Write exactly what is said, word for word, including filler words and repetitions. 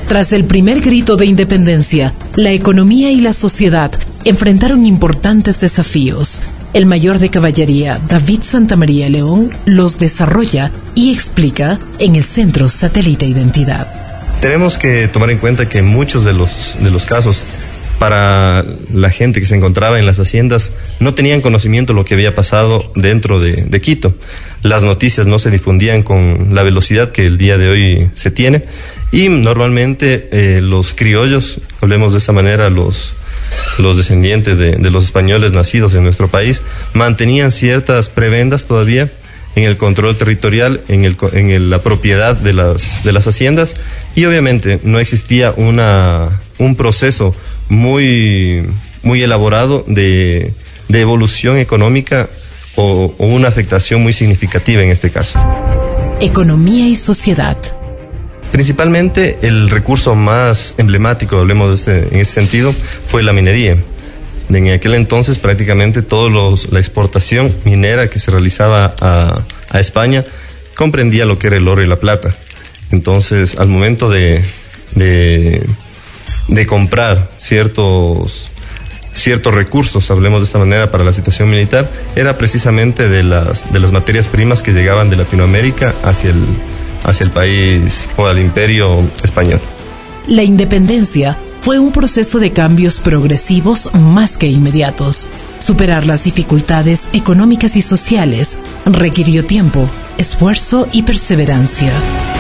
Tras el primer grito de independencia, la economía y la sociedad enfrentaron importantes desafíos. El mayor de caballería, David Santamaría León, los desarrolla y explica en el Centro Satélite Identidad. Tenemos que tomar en cuenta que muchos de los, de los casos, para la gente que se encontraba en las haciendas, no tenían conocimiento de lo que había pasado dentro de, de Quito. Las noticias no se difundían con la velocidad que el día de hoy se tiene, y normalmente eh, los criollos, hablemos de esta manera, los, los descendientes de, de los españoles nacidos en nuestro país, mantenían ciertas prebendas todavía en el control territorial, en, el, en el, la propiedad de las, de las haciendas, y obviamente no existía una, un proceso muy, muy elaborado de, de evolución económica o, o una afectación muy significativa en este caso. Economía y sociedad. Principalmente el recurso más emblemático, hablemos de este, en ese sentido, fue la minería. En aquel entonces prácticamente toda la exportación minera que se realizaba a, a España comprendía lo que era el oro y la plata. Entonces, al momento de, de, de comprar ciertos, ciertos recursos, hablemos de esta manera, para la situación militar, era precisamente de las, de las materias primas que llegaban de Latinoamérica hacia el, hacia el país o al imperio español. La independencia fue un proceso de cambios progresivos más que inmediatos. Superar las dificultades económicas y sociales requirió tiempo, esfuerzo y perseverancia.